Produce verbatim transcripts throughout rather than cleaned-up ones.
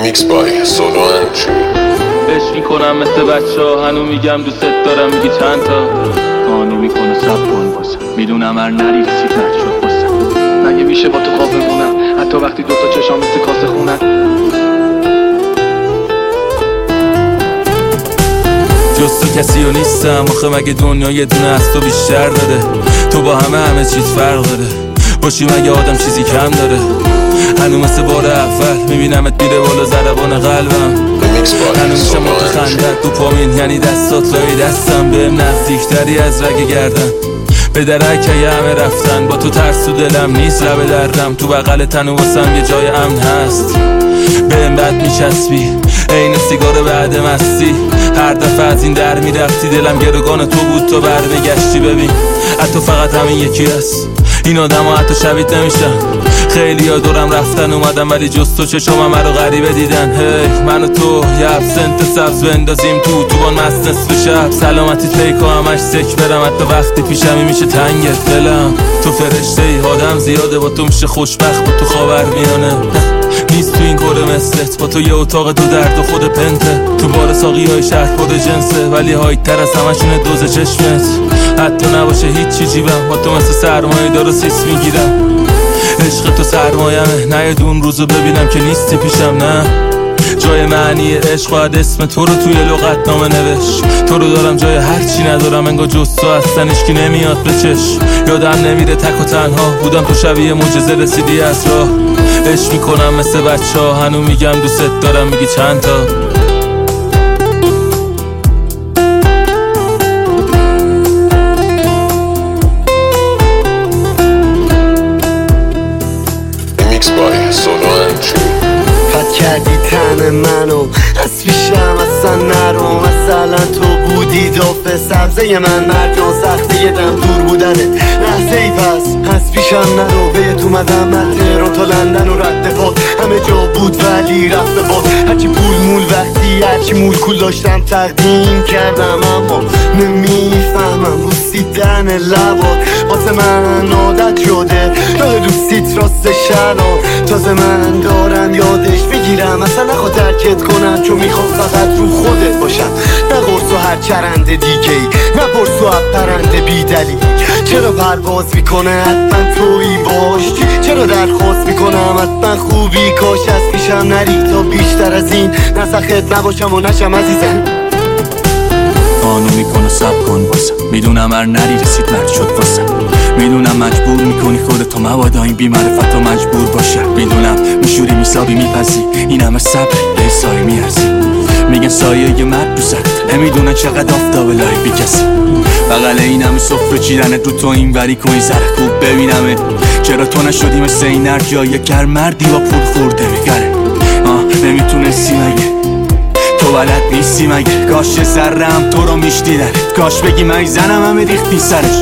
ریمیکس بای سولوانچی. عشق میکنم مثل بچه ها، هنو میگم دوست دارم، میگی چند تا قانو میکنه سب کن باسم، میدونم هر نری رسید نشد باسم. مگه میشه با تو خواب بمونم حتی وقتی دوتا چشام مثل کاسه خونن؟ جز تو کسی رو نیستم آخه، مگه دنیا یه دونه از تو بیشتر داره؟ تو با همه همه چیز فرق داره، باشی مگه آدم چیزی کم داره؟ هنو مثل بار اول میبینمت میره بالا ضربان قلبم، هنو میشه موقع خندت دوپامین، یعنی دستات لای دستم بهم نزدیکتری از رگ گردن. به درکه همه رفتن، با تو ترس تو دلم نیست لبه دردم، تو بغل تنو واسم یه جای امن هست، بهم بد میچسبی عین سیگار بعد مستی. هر دفعه از این در میرفتی دلم گروگان تو بود، تو برمیگشتی. ببین حتی فقط همین یکی هست، این آدم ها حتی شبیت نمیشن. خیلی ها دورم رفتن اومدم ولی جز تو چشم همه رو غریبه دیدن. هی من و تو یه ابسنت سبز بندازیم تو تو بان مست نصف شب، سلامتی تیک و همش سک برم، حتی وقتی پیشمی میشه تنگت دلم. تو فرشته ای آدم زیاده، با تو میشه خوشبخت، با تو خاور میانه نیست تو این کره مثلت، با تو یه اتاق دو درد و خود پنته، تو بار ساقی های شهر خود جنسه ولی هایت تر از همشونه دوز چشمت. حتی نباشه هیچی جیبم، با تو مثل سرمایه دارو سیس میگیرم. عشق تو سرمایمه، نه یه دون روزو ببینم که نیستی پیشم، نه جای معنی عشق باید اسم تو رو توی لغت نامه نوشت. تو رو دارم جای هرچی ندارم، انگار جز تو هستن اشکی نمیاد به چشم. یادم نمیره تک و تنها بودم، تو شبیه معجزه رسیدی از راه. عشق میکنم مثل بچه ها، هنو میگم دوست دارم، میگی چند تا ریمیکس بای سولوانچی. خط کردی تن منو از پیشم اصلا نرو، مثلا تو بودی داف سبزه من، مرجان سخته یه دم دور بودنه لحظه ای پس از پیشم نرو. بهت اومدم من تهران تا لندن و رد پاد، همه جا بود ولی رفت به باد. هرچی پول مول وقتی هرچی مول کول داشتم تقدیم کردم، اما نمیفهمم بوسیدن لبات واسه من عادت شده، راه دوستیت راست شلان تازه من دارم یادش بگیرم. اصلا نخواد درکت کنم چون میخوام فقط رو خودت باشم، نه قرص و هر چرند دیگه ای، نه پرس و پرنده بی دلیل. چرا پرواز میکنه حتما تویی باش، چرا درخواست میکنم حتما خوبی کاش از پیشم نری تا بیشتر از این نسخت نباشم و نشم عزیزم. قانو میکنه سب کن باسم، میدونم هر نری رسید مرد شد واسم. میدونم مجبور میکنی خودتو مبادا این بیمعرفت و مجبور باشه. میدونم میشوری میسابی میپذی این همه صبر به سایه میارزی. میگن سایه یه مرد دوست، نمیدونن چقدر آفتاب لای بی کسی. بغل این همه صفر چیدن رو تو این وری کنی زره خوب ببینمه. چرا تو نشدی مثل این هر جایه گر مردی با پول خورده میگره. آه نمیتونستی مگه تو بلد نیستی مگه؟ کاش سرم تو رو میشدیدنت، کاش بگی من زنم همه ریختی سرش.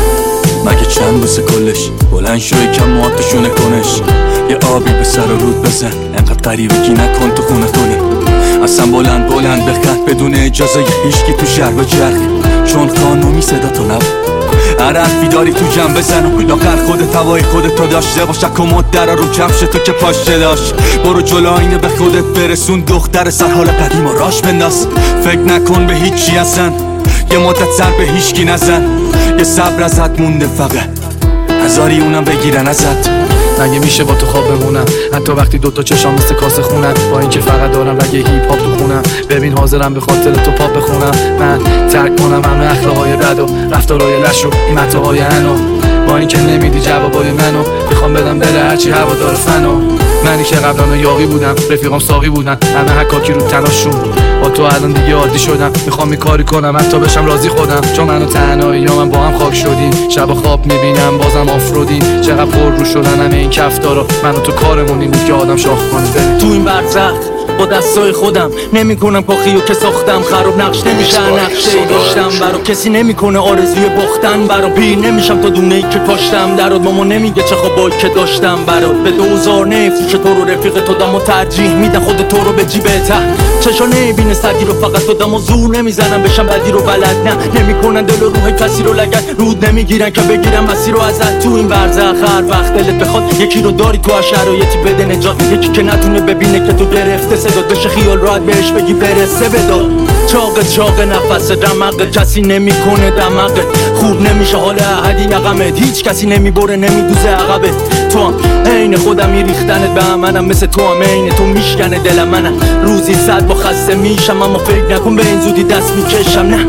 مگه چند بسه کلش بلند شوی کم مواتشونه کنش، یه آبی به سر و رود بزن انقدر قریبگی نکن تو خونه کنه. اصلا بلند بلند بخند بدون اجازه هیچکی تو شهر و جرخ، چون قانونی صدا تو نبود. هر حرفی داری تو جمع بزن و لاغر خودت هوای خودت تو داشته باش. کمد درا رو کفش تو که پاشه داشت، برو جلو اینه به خودت برسون. دختر سر حال قدیم و راش بنداز، فکر نکن به هیچی اصلا، یه مدت سر به هیچکی نزن. یه صبر ازت مونده فقط، هزاری اونم بگیرن ازت. مگه میشه با تو خواب بمونم حتی وقتی دوتا چشام مثل کاسه خونن، با اینکه فقط دارم رگ هیپ هاپ تو خونم. ببین حاضرم به خاطر تو پاپ بخونم، من ترک کنم همه اخلاقهای بد و رفتارهای لش و این متاهای انو. با اینکه نمیدی جوابای منو، میخوام بدم بره هرچی هوا داره فنو. منی که قبلا یاقی بودم رفیقام ساقی بودن، همه حکاکی رو تناشون. با تو الان دیگه عادی شدم، میخوام این کاری کنم حتی بشم راضی خودم. چون منو تنهایی یا من با هم خاک شدیم، شب خواب میبینم بازم آفرودیم. چقدر پر رو شدن همه این کفتارا، منو تو کارمون این بود که آدم شاخ کنه. تو این برزخ با دستای خودم نمیکنم پاخیو که ساختم، خراب نقش نمیشه نقشه داشتم برا کسی نمیکنه آرزوی باختن برا. پیر نمیشم تا دونه ای که کاشتم درات، ماما نمیگه چه خوابایی که داشتم برات. به دوزار نفروش تو رو رفیق تو دم و ترجیح میدن خود تو رو به جیبه ته. چشا نمیبینه سدی رو فقط تو دم و زور نمیزنم بشم بدی رو بلد نه. نمیکنن دل و روح کسی رو لگن، رود نمیگیرن که بگیرن مسیر رو ازت. تو این برزخ هر وقت دلت بخواد یکی رو داری تو هر شرایطی بده نجات، یکی که نتونه ببینه که تو گرفته صداد بشه خیال راحت بهش بگی برسه بداد. چاق چاق نفس رمقه کسی نمیکنه دمقه، خوب نمیشه حال احدی یقمت، هیچ کسی نمیبره نمیدوزه عقبه. تو هم عین خودمی ریختنت به منم، مثل تو هم عین تو میشکنه دل منم. روزی صد با خسته میشم اما فکر نکن به این زودی دست میکشم، نه.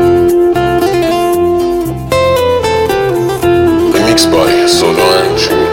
Remixed by Solo Entry.